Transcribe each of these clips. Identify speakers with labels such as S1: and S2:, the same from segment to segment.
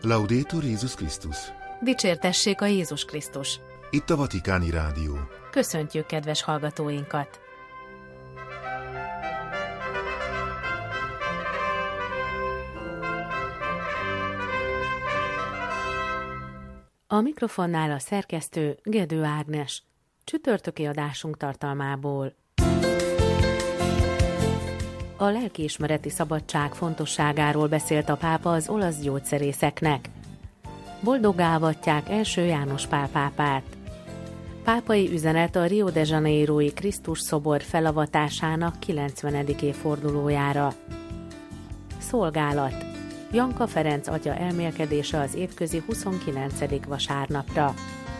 S1: Laudetur Jézus Krisztus!
S2: Dicsértessék a Jézus Krisztus!
S1: Itt a Vatikáni Rádió.
S2: Köszöntjük kedves hallgatóinkat! A mikrofonnál a szerkesztő Gedő Ágnes. Csütörtöki adásunk tartalmából. A lelkiismereti szabadság fontosságáról beszélt a pápa az olasz gyógyszerészeknek. Boldoggá avatják első János Pál pápát. Pápai üzenet a Rio de Janeirói Krisztus szobor felavatásának 90. évfordulójára. Szolgálat. Janka Ferenc atya elmélkedése az évközi 29. vasárnapra.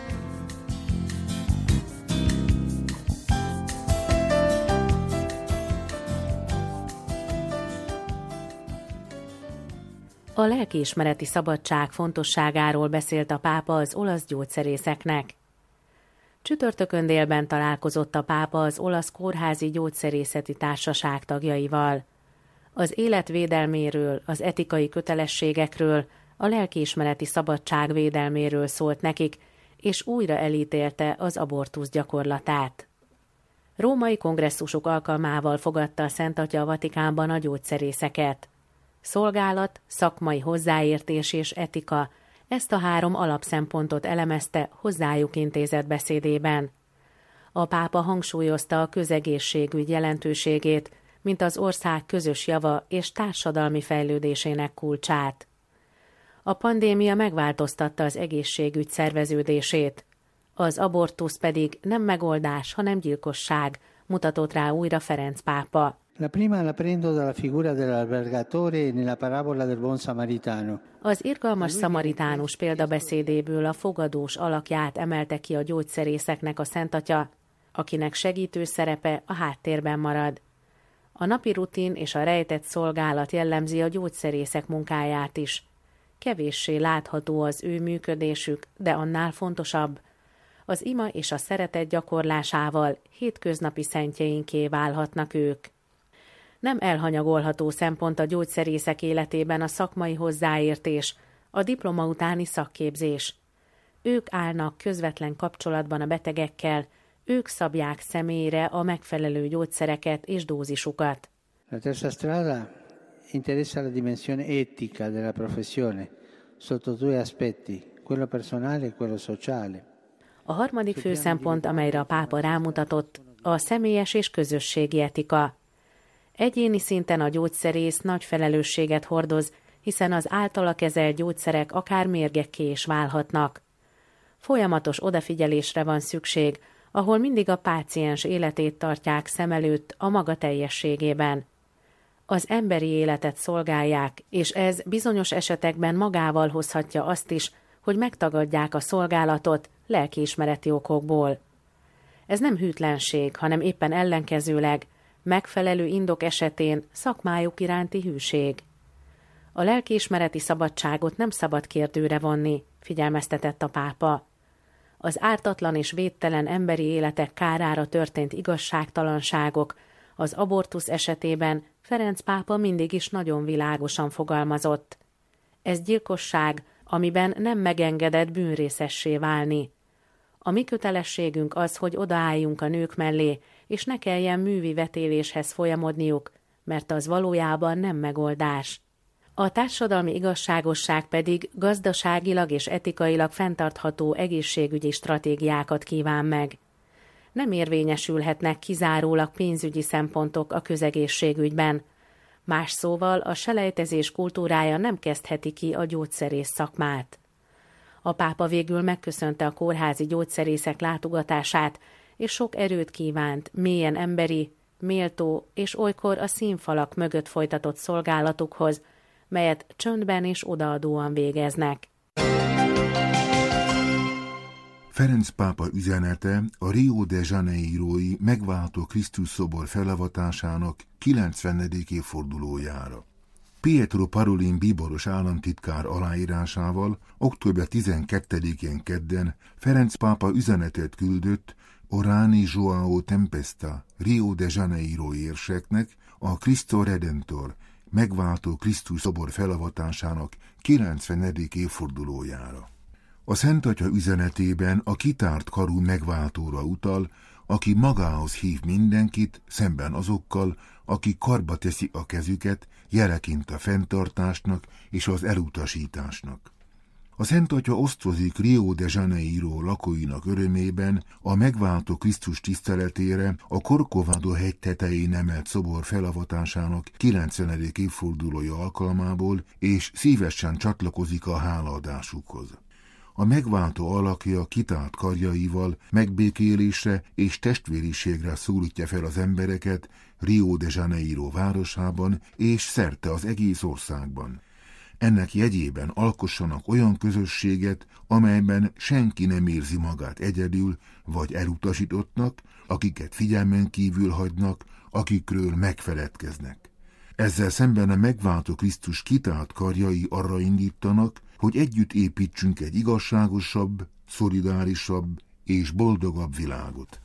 S2: A lelkiismereti szabadság fontosságáról beszélt a pápa az olasz gyógyszerészeknek. Csütörtökön délben találkozott a pápa az olasz kórházi gyógyszerészeti társaság tagjaival. Az élet védelméről, az etikai kötelességekről, a lelkiismereti szabadság védelméről szólt nekik, és újra elítélte az abortusz gyakorlatát. Római kongresszusok alkalmával fogadta a Szent Atya a Vatikánban a gyógyszerészeket. Szolgálat, szakmai hozzáértés és etika, ezt a három alapszempontot elemezte hozzájuk intézett beszédében. A pápa hangsúlyozta a közegészségügy jelentőségét, mint az ország közös java és társadalmi fejlődésének kulcsát. A pandémia megváltoztatta az egészségügy szerveződését. Az abortusz pedig nem megoldás, hanem gyilkosság, mutatott rá újra Ferenc pápa.
S3: La prima la prendo dalla figura dell'albergatore nella parabola del buon samaritano.
S2: Az irgalmas szamaritánus példabeszédéből a fogadós alakját emelte ki a gyógyszerészeknek a Szent Atya, akinek segítő szerepe a háttérben marad. A napi rutin és a rejtett szolgálat jellemzi a gyógyszerészek munkáját is. Kevéssé látható az ő működésük, de annál fontosabb. Az ima és a szeretet gyakorlásával hétköznapi szentjeinké válhatnak ők. Nem elhanyagolható szempont a gyógyszerészek életében a szakmai hozzáértés, a diploma utáni szakképzés. Ők állnak közvetlen kapcsolatban a betegekkel, ők szabják személyre a megfelelő gyógyszereket és dózisukat.
S3: La terza strada interessa la dimensione etica della professione, sotto due aspetti, quello personale e quello sociale.
S2: A harmadik fő szempont, amelyre a pápa rámutatott, a személyes és közösségi etika. Egyéni szinten a gyógyszerész nagy felelősséget hordoz, hiszen az általa kezelt gyógyszerek akár mérgekké is válhatnak. Folyamatos odafigyelésre van szükség, ahol mindig a páciens életét tartják szem előtt a maga teljességében. Az emberi életet szolgálják, és ez bizonyos esetekben magával hozhatja azt is, hogy megtagadják a szolgálatot lelkiismereti okokból. Ez nem hűtlenség, hanem éppen ellenkezőleg, megfelelő indok esetén szakmájuk iránti hűség. A lelkiismereti szabadságot nem szabad kérdőre vonni, figyelmeztetett a pápa. Az ártatlan és védtelen emberi életek kárára történt igazságtalanságok, az abortusz esetében Ferenc pápa mindig is nagyon világosan fogalmazott. Ez gyilkosság, amiben nem megengedett bűnrészessé válni. A mi kötelességünk az, hogy odaálljunk a nők mellé, és ne kelljen művi vetéléshez folyamodniuk, mert az valójában nem megoldás. A társadalmi igazságosság pedig gazdaságilag és etikailag fenntartható egészségügyi stratégiákat kíván meg. Nem érvényesülhetnek kizárólag pénzügyi szempontok a közegészségügyben. Más szóval a selejtezés kultúrája nem kezdheti ki a gyógyszerész szakmát. A pápa végül megköszönte a kórházi gyógyszerészek látogatását, és sok erőt kívánt mélyen emberi, méltó és olykor a színfalak mögött folytatott szolgálatukhoz, melyet csöndben és odaadóan végeznek.
S1: Ferenc pápa üzenete a Rio de Janeirói megváltó Krisztus szobor felavatásának 90. évfordulójára. Pietro Parolin bíboros államtitkár aláírásával október 12-én kedden Ferenc pápa üzenetet küldött Orani João Tempesta Rio de Janeiro érseknek, a Cristo Redentor megváltó Krisztus szobor felavatásának 90. évfordulójára. A Szent Atya üzenetében a kitárt karú megváltóra utal, aki magához hív mindenkit, szemben azokkal, akik karba teszik a kezüket, jeleként a fenntartásnak és az elutasításnak. A Szent Atya osztozik Rio de Janeiro lakóinak örömében a megváltó Krisztus tiszteletére a Corcovado hegy tetején emelt szobor felavatásának 90. évfordulója alkalmából, és szívesen csatlakozik a hálaadásukhoz. A megváltó alakja kitárt karjaival megbékélésre és testvériségre szólítja fel az embereket Rio de Janeiro városában és szerte az egész országban. Ennek jegyében alkossanak olyan közösséget, amelyben senki nem érzi magát egyedül vagy elutasítottnak, akiket figyelmen kívül hagynak, akikről megfeledkeznek. Ezzel szemben a megváltó Krisztus kitárt karjai arra indítanak, hogy együtt építsünk egy igazságosabb, szolidárisabb és boldogabb világot.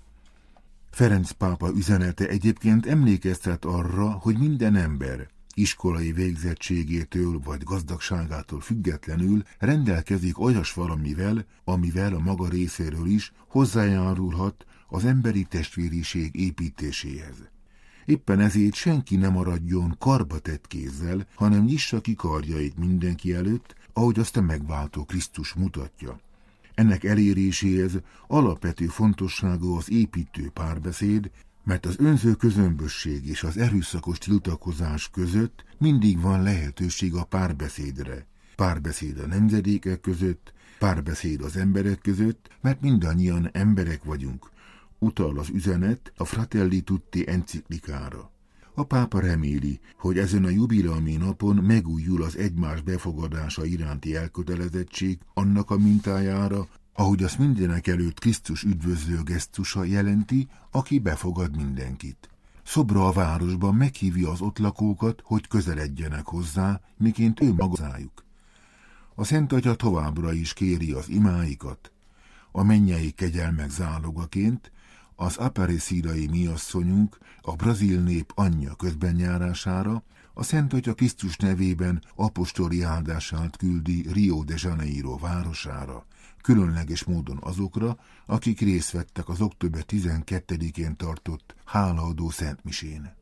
S1: Ferenc pápa üzenete egyébként emlékeztet arra, hogy minden ember, iskolai végzettségétől vagy gazdagságától függetlenül rendelkezik olyas valamivel, amivel a maga részéről is hozzájárulhat az emberi testvériség építéséhez. Éppen ezért senki ne maradjon karbatett kézzel, hanem nyissa ki karjait mindenki előtt, ahogy azt a megváltó Krisztus mutatja. Ennek eléréséhez alapvető fontosságú az építő párbeszéd, mert az önző közömbösség és az erőszakos tiltakozás között mindig van lehetőség a párbeszédre. Párbeszéd a nemzedékek között, párbeszéd az emberek között, mert mindannyian emberek vagyunk. Utal az üzenet a Fratelli Tutti enciklikára. A pápa reméli, hogy ezen a jubileumi napon megújul az egymás befogadása iránti elkötelezettség annak a mintájára, ahogy azt mindenek előtt Krisztus üdvözlő gesztusa jelenti, aki befogad mindenkit. Szobra a városban meghívja az ott lakókat, hogy közeledjenek hozzá, miként ő magájuk. A Szent Atya továbbra is kéri az imáikat. A mennyei kegyelmek zálogaként az Aparecidai miasszonyunk, a brazil nép anyja közbenjárására a Szent Atya Krisztus nevében apostoli áldását küldi Rio de Janeiro városára, különleges módon azokra, akik részt vettek az október 12-én tartott hálaadó szentmisén.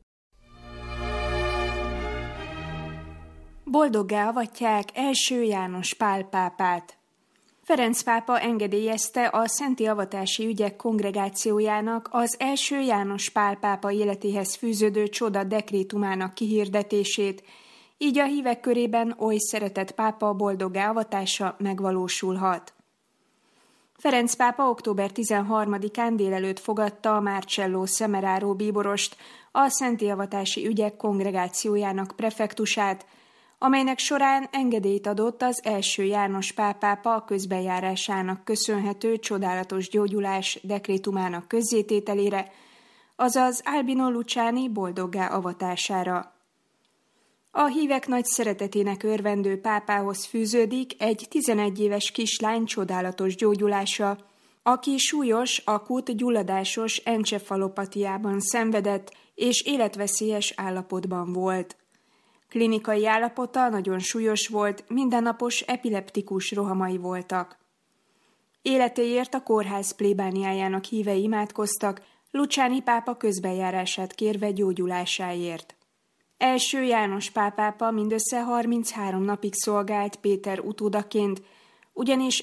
S4: Boldoggá avatják első János Pál pápát. Ferenc pápa engedélyezte a szenti avatási ügyek kongregációjának az első János Pál pápa életéhez fűződő csoda dekrétumának kihirdetését, így a hívek körében oly szeretett pápa boldoggá avatása megvalósulhat. Ferenc pápa október 13-án délelőtt fogadta a Marcello Semeraro bíborost, a szenti avatási ügyek kongregációjának prefektusát, amelynek során engedélyt adott az első János Pál pápa közbenjárásának köszönhető csodálatos gyógyulás dekrétumának közzétételére, azaz Albino Luciani boldoggá avatására. A hívek nagy szeretetének örvendő pápához fűződik egy 11 éves kislány csodálatos gyógyulása, aki súlyos, akut gyulladásos encefalopatiában szenvedett és életveszélyes állapotban volt. Klinikai állapota nagyon súlyos volt, mindennapos epileptikus rohamai voltak. Életéért a kórház plébániájának hívei imádkoztak, Luciani pápa közbenjárását kérve gyógyulásáért. Első János Pál pápa mindössze 33 napig szolgált Péter utódaként, ugyanis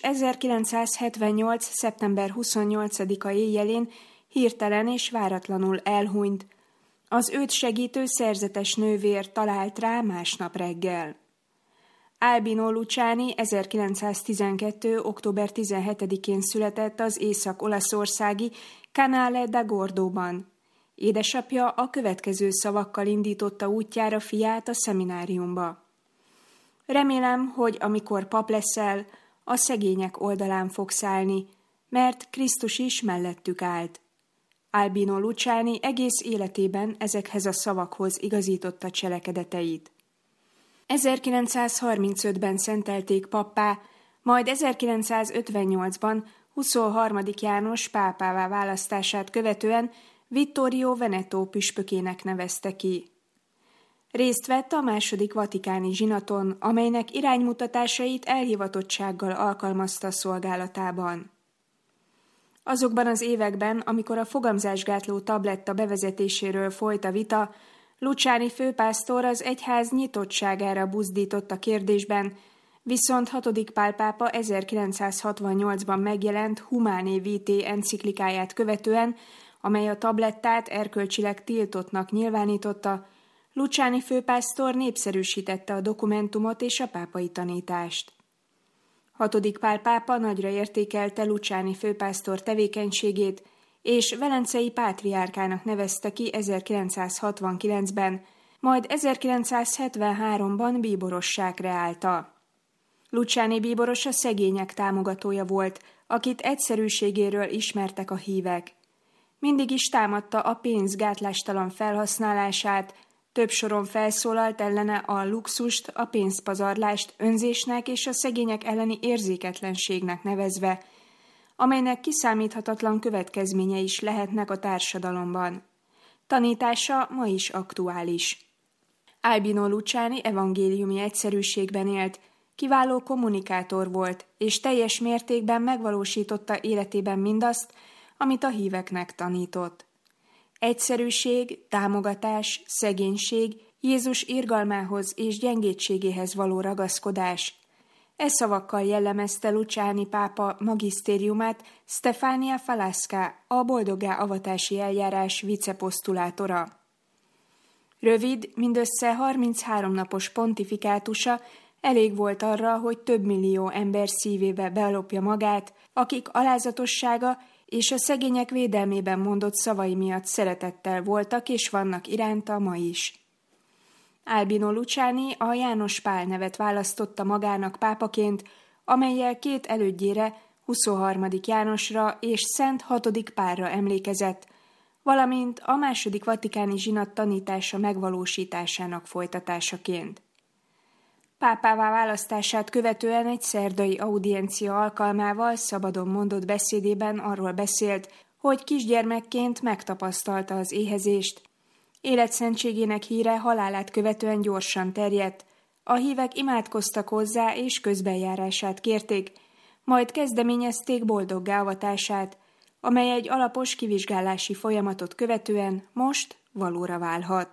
S4: 1978. szeptember 28-a éjjelén hirtelen és váratlanul elhunyt. Az őt segítő szerzetes nővér talált rá másnap reggel. Albino Luciani 1912. október 17-én született az észak-olaszországi Canale da Gordóban. Édesapja a következő szavakkal indította útjára fiát a szemináriumba. Remélem, hogy amikor pap leszel, a szegények oldalán fogsz állni, mert Krisztus is mellettük állt. Albino Luciani egész életében ezekhez a szavakhoz igazította cselekedeteit. 1935-ben szentelték pappá, majd 1958-ban 23. János pápává választását követően Vittorio Veneto püspökének nevezte ki. Részt vett a második vatikáni zsinaton, amelynek iránymutatásait elhivatottsággal alkalmazta szolgálatában. Azokban az években, amikor a fogamzásgátló tabletta bevezetéséről folyt a vita, Luciani főpásztor az egyház nyitottságára buzdított a kérdésben, viszont 6. Pál pápa 1968-ban megjelent Humanae Vitae enciklikáját követően, amely a tablettát erkölcsileg tiltottnak nyilvánította, Luciani főpásztor népszerűsítette a dokumentumot és a pápai tanítást. 6. Pál pápa nagyra értékelte Luciani főpásztor tevékenységét, és velencei pátriárkának nevezte ki 1969-ben, majd 1973-ban bíborossá kreálta. Luciani bíboros a szegények támogatója volt, akit egyszerűségéről ismertek a hívek. Mindig is támadta a pénz gátlástalan felhasználását, több soron felszólalt ellene a luxust, a pénzpazarlást önzésnek és a szegények elleni érzéketlenségnek nevezve, amelynek kiszámíthatatlan következményei is lehetnek a társadalomban. Tanítása ma is aktuális. Albino Luciani evangéliumi egyszerűségben élt, kiváló kommunikátor volt, és teljes mértékben megvalósította életében mindazt, amit a híveknek tanított. Egyszerűség, támogatás, szegénység, Jézus irgalmához és gyengétségéhez való ragaszkodás. E szavakkal jellemezte Luciani pápa magisztériumát Stefania Falasca, a boldoggá avatási eljárás viceposztulátora. Rövid, mindössze 33 napos pontifikátusa elég volt arra, hogy több millió ember szívébe belopja magát, akik alázatossága és a szegények védelmében mondott szavai miatt szeretettel voltak és vannak iránta ma is. Albino Luciani a János Pál nevet választotta magának pápaként, amellyel 2 elődjére, 23. Jánosra és Szent 6. Pálra emlékezett, valamint a második vatikáni zsinat tanítása megvalósításának folytatásaként. Pápává választását követően egy szerdai audiencia alkalmával szabadon mondott beszédében arról beszélt, hogy kisgyermekként megtapasztalta az éhezést. Életszentségének híre halálát követően gyorsan terjedt, a hívek imádkoztak hozzá és közbenjárását kérték, majd kezdeményezték boldoggá avatását, amely egy alapos kivizsgálási folyamatot követően most valóra válhat.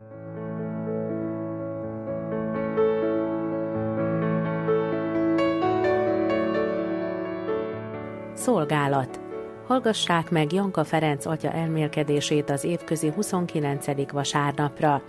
S2: Szolgálat. Hallgassák meg Janka Ferenc atya elmélkedését az évközi 29. vasárnapra.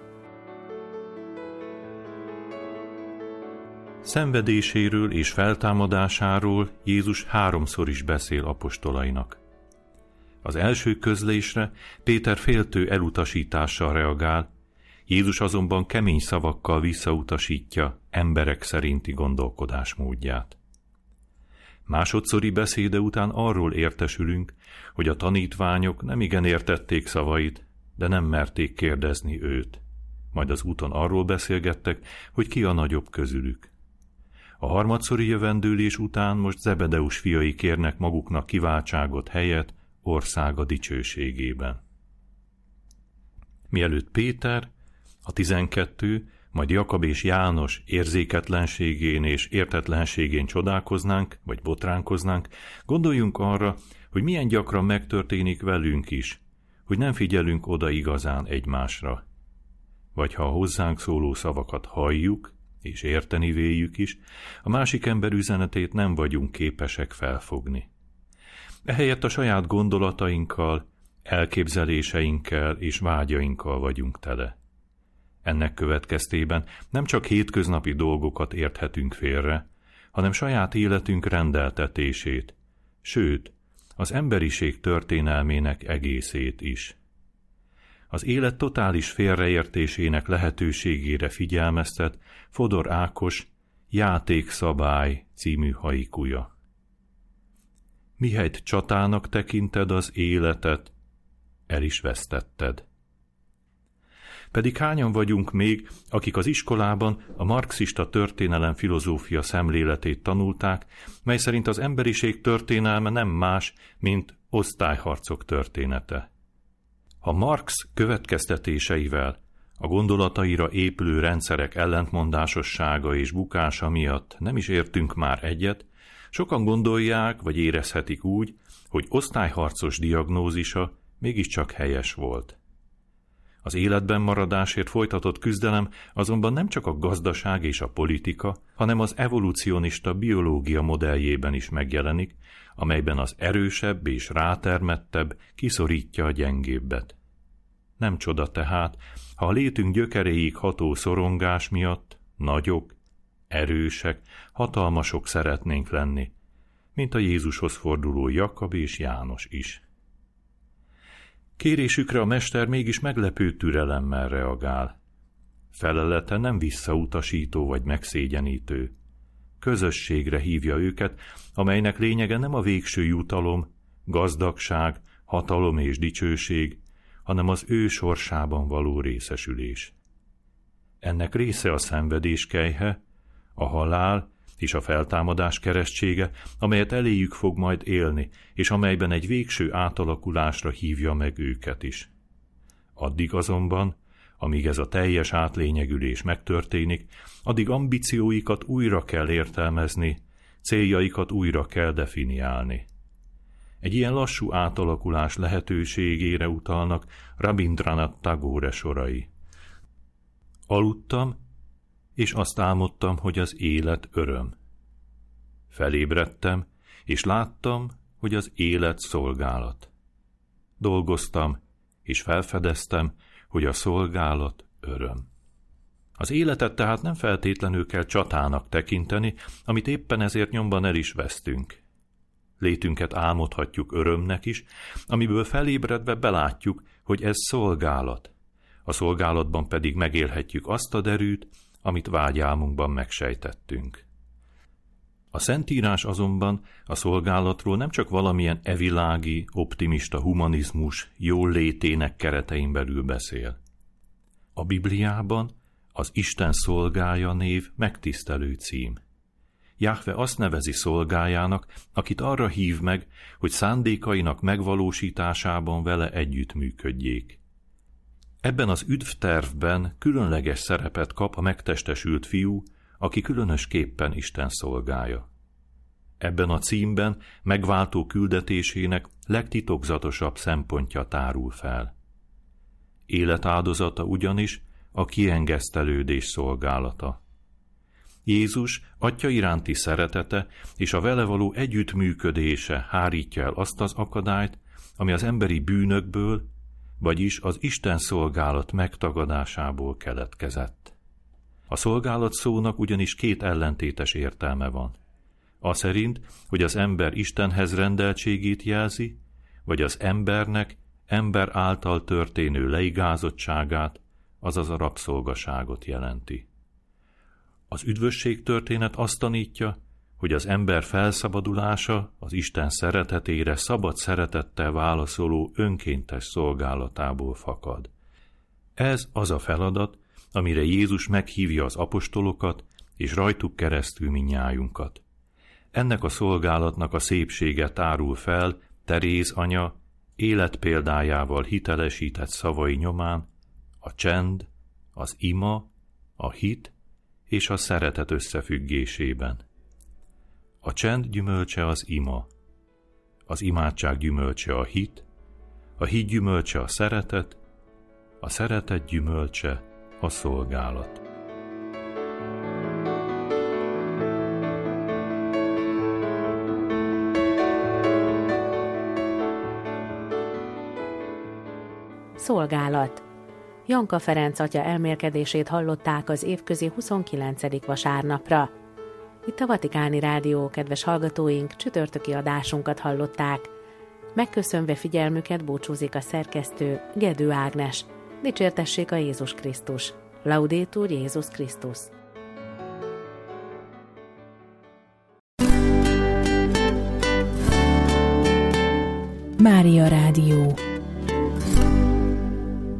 S5: Szenvedéséről és feltámadásáról Jézus 3-szor is beszél apostolainak. Az első közlésre Péter féltő elutasítással reagál, Jézus azonban kemény szavakkal visszautasítja emberek szerinti gondolkodásmódját. Másodszori beszéde után arról értesülünk, hogy a tanítványok nemigen értették szavait, de nem merték kérdezni őt. Majd az úton arról beszélgettek, hogy ki a nagyobb közülük. A harmadszori jövendőlés után most Zebedeus fiai kérnek maguknak kiváltságot helyet országa dicsőségében. Mielőtt Péter, a 12, majd Jakab és János érzéketlenségén és értetlenségén csodálkoznánk, vagy botránkoznánk, gondoljunk arra, hogy milyen gyakran megtörténik velünk is, hogy nem figyelünk oda igazán egymásra. Vagy ha a hozzánk szóló szavakat halljuk, és érteni véljük is, a másik ember üzenetét nem vagyunk képesek felfogni. Ehelyett a saját gondolatainkkal, elképzeléseinkkel és vágyainkkal vagyunk tele. Ennek következtében nem csak hétköznapi dolgokat érthetünk félre, hanem saját életünk rendeltetését, sőt, az emberiség történelmének egészét is. Az élet totális félreértésének lehetőségére figyelmeztet Fodor Ákos Játékszabály című haikuja. Mihelyt csatának tekinted az életet, el is vesztetted. Pedig hányan vagyunk még, akik az iskolában a marxista történelem filozófia szemléletét tanulták, mely szerint az emberiség történelme nem más, mint osztályharcok története. Ha Marx következtetéseivel A gondolataira épülő rendszerek ellentmondásossága és bukása miatt nem is értünk már egyet, sokan gondolják vagy érezhetik úgy, hogy osztályharcos diagnózisa mégiscsak helyes volt. Az életben maradásért folytatott küzdelem azonban nem csak a gazdaság és a politika, hanem az evolucionista biológia modelljében is megjelenik, amelyben az erősebb és rátermettebb kiszorítja a gyengébbet. Nem csoda tehát, ha a létünk gyökeréig ható szorongás miatt nagyok, erősek, hatalmasok szeretnénk lenni, mint a Jézushoz forduló Jakab és János is. Kérésükre a mester mégis meglepő türelemmel reagál. Felelete nem visszautasító vagy megszégyenítő. Közösségre hívja őket, amelynek lényege nem a végső jutalom, gazdagság, hatalom és dicsőség, hanem az ő sorsában való részesülés. Ennek része a szenvedés kelyhe, a halál és a feltámadás keresztsége, amelyet eléjük fog majd élni, és amelyben egy végső átalakulásra hívja meg őket is. Addig azonban, amíg ez a teljes átlényegülés megtörténik, addig ambícióikat újra kell értelmezni, céljaikat újra kell definiálni. Egy ilyen lassú átalakulás lehetőségére utalnak Rabindranath Tagore sorai. Aludtam, és azt álmodtam, hogy az élet öröm. Felébredtem, és láttam, hogy az élet szolgálat. Dolgoztam, és felfedeztem, hogy a szolgálat öröm. Az életet tehát nem feltétlenül kell csatának tekinteni, amit éppen ezért nyomban el is vesztünk. Létünket álmodhatjuk örömnek is, amiből felébredve belátjuk, hogy ez szolgálat. A szolgálatban pedig megélhetjük azt a derűt, amit vágyálmunkban megsejtettünk. A Szentírás azonban a szolgálatról nem csak valamilyen evilági, optimista humanizmus jól létének keretein belül beszél. A Bibliában az Isten szolgája név megtisztelő cím. Jahve azt nevezi szolgájának, akit arra hív meg, hogy szándékainak megvalósításában vele együttműködjék. Ebben az üdvtervben különleges szerepet kap a megtestesült fiú, aki különösképpen Isten szolgája. Ebben a címben megváltó küldetésének legtitokzatosabb szempontja tárul fel. Életáldozata ugyanis a kiengesztelődés szolgálata. Jézus Atya iránti szeretete és a vele való együttműködése hárítja el azt az akadályt, ami az emberi bűnökből, vagyis az Isten szolgálat megtagadásából keletkezett. A szolgálat szónak ugyanis két ellentétes értelme van. Aszerint, hogy az ember Istenhez rendeltségét jelzi, vagy az embernek ember által történő leigázottságát, azaz a rabszolgaságot jelenti. Az üdvösség történet azt tanítja, hogy az ember felszabadulása az Isten szeretetére szabad szeretettel válaszoló önkéntes szolgálatából fakad. Ez az a feladat, amire Jézus meghívja az apostolokat, és rajtuk keresztül mindnyájunkat. Ennek a szolgálatnak a szépsége tárul fel Teréz anya életpéldájával hitelesített szavai nyomán, a csend, az ima, a hit és a szeretet összefüggésében. A csend gyümölcse az ima, az imádság gyümölcse a hit gyümölcse a szeretet gyümölcse a szolgálat.
S2: Szolgálat. Janka Ferenc atya elmélkedését hallották az évközi 29. vasárnapra. Itt a Vatikáni Rádió, kedves hallgatóink, csütörtöki adásunkat hallották. Megköszönve figyelmüket búcsúzik a szerkesztő, Gedő Ágnes. Dicsértessék a Jézus Krisztus. Laudétur Jézus Krisztus.
S6: Mária Rádió.